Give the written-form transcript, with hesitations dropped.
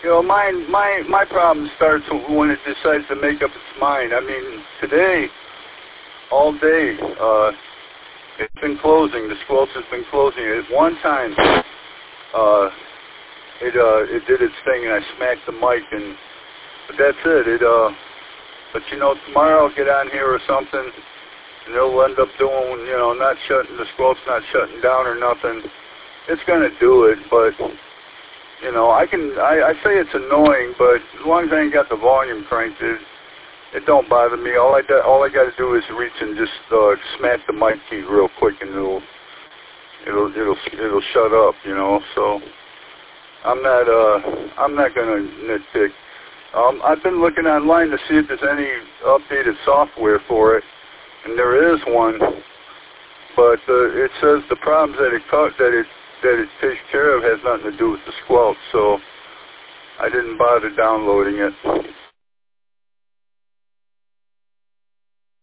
You know, my problem starts when it decides to make up its mind. I mean, today, all day, it's been closing. The squelch has been closing. At one time, it did its thing, and I smacked the mic, but that's it. But you know, tomorrow I'll get on here or something, and it'll end up doing, you know, the squelch not shutting down or nothing. It's gonna do it, but you know, I say it's annoying, but as long as I ain't got the volume cranked, it don't bother me. All I got to do is reach and just smack the mic key real quick, and it'll shut up, you know. So I'm not gonna nitpick. I've been looking online to see if there's any updated software for it, and there is one, but it says the problems that it takes care of has nothing to do with the squelch, so I didn't bother downloading it.